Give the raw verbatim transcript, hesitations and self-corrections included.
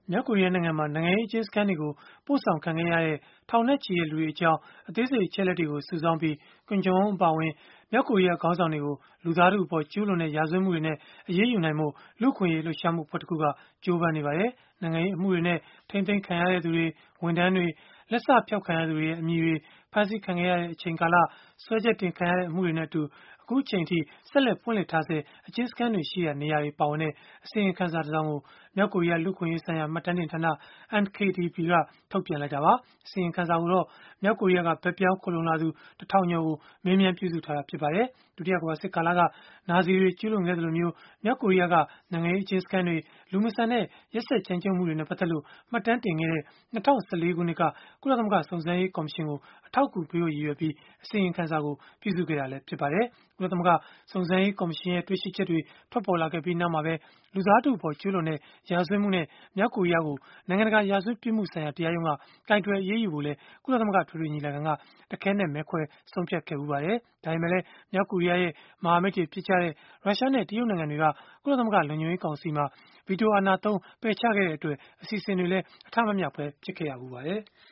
မြောက်ကိုရီးယားနိုင်ငံမှာ နိုင်ငံရေးအကျဉ်းစခန်းတွေကို ပို့ဆောင်ခံခဲ့ရတဲ့ ထောင်နဲ့ချီတဲ့လူတွေအကြောင်း အသေးစိတ် အချက်အလက်တွေကို စုဆောင်းပြီး Kim Jong Un အပါအဝင် မြောက်ကိုရီးယား ခေါင်းဆောင်တွေကို လူသားထုအပေါ် ကျုးလွန်တဲ့ ရာဇဝတ်မှုတွေနဲ့ အရေးယူနိုင်ဖို့ လူ့အခွင့်အရေး လှုပ်ရှားမှုအဖွဲ့တခုက ကြိုးပမ်းနေပါတယ်။ နိုင်ငံရေးအမှုတွေနဲ့ ထိန်းသိမ်းခံရသူတွေ၊ ဝန်ထမ်းတွေ၊ လက်စဖျောက်ခံရသူတွေရဲ့ အမည်တွေ ဖမ်းဆီးခံခဲ့ရတဲ့ အချိန်ကာလ၊ စွဲချက်တင်ခံရတဲ့ အမှုတွေနဲ့အတူ အခုအချိန်အထိ ဆက်လက် ဖွင့်လှစ်ထားဆဲ အကျဉ်းစခန်းတွေရှိရာ နေရာတွေ ပါဝင်တဲ့ အစီရင်ခံစာတစောင်ကို မြောက်ကိုရီးယား လူ့အခွင့်အရေးဆိုင်ရာ မှတ်တမ်းတင်ဌာန N K D P က ထုတ်ပြန်လိုက်တာပါ။ အစီရင်ခံစာကိုတော့ မြောက်ကိုရီးယားက ဘက်ပြောင်းခိုလှုံလာသူ တထောင်ကျော်ကို မေးမြန်းပြုစုထားတာ ဖြစ်ပါတယ်။ ဒုတိယကမ္ဘာစစ်ကာလက နာဇီတွေ ကျုးလွန်ခဲ့သလိုမျိုး မြောက်ကိုရီးယားက နိုင်ငံရေး အကျဉ်းစခန်းတွေ၊ လူမဆန်တဲ့ ရက်စက်ကြမ်းကြုတ်မှုတွေနဲ့ ပတ်သက်လို့ မှတ်တမ်းတင်ခဲ့တဲ့ ၂၀၁၄ ခုနှစ်က ကုလသမဂ္ဂ စုံစမ်းရေးကော်မရှင်ကို အထောက်အကူပေးဖို့ ရည်ရွယ်ပြီး အစီရင်ခံစာကို ပြုစုခဲ့တာလည်း ဖြစ်ပါတယ်။ ကုလသမဂ္ဂ စုံစမ်းရေးကော်မရှင်ရဲ့ တွေ့ရှိချက်တွေ ထွက်ပေါ်လာခဲ့ပြီးနောက်မှာပဲ လူသားထုအပေါ် ကျုးလွန်တဲ့ ရာဇဝတ်မှုနဲ့ မြောက်ကိုရီးယားကို နိုင်ငံတကာ ရာဇဝတ်ပြစ်မှုဆိုင်ရာ တရားရုံးက ကိုင်တွယ်အရေးယူဖို့လည်း ကုလသမဂ္ဂ အထွေထွေညီလာခံက တခဲနက် မဲခွဲဆုံးဖြတ်ခဲ့ဖူးပါတယ်။ ဒါပေမဲ့လည်း မြောက်ကိုရီးယားရဲ့ မဟာမိတ်တွေ ဖြစ်ကြတဲ့ ရုရှားနဲ့ တရုတ်နိုင်ငံတွေက ကုလသမဂ္ဂ လုံခြုံရေးကောင်စီမှာ ဗီတိုအာဏာသုံး ပယ်ချခဲ့တဲ့အတွက် အစီအစဉ်တွေလည်း အထမမြောက် ဖြစ်ခဲ့ရဖူးပါတယ်။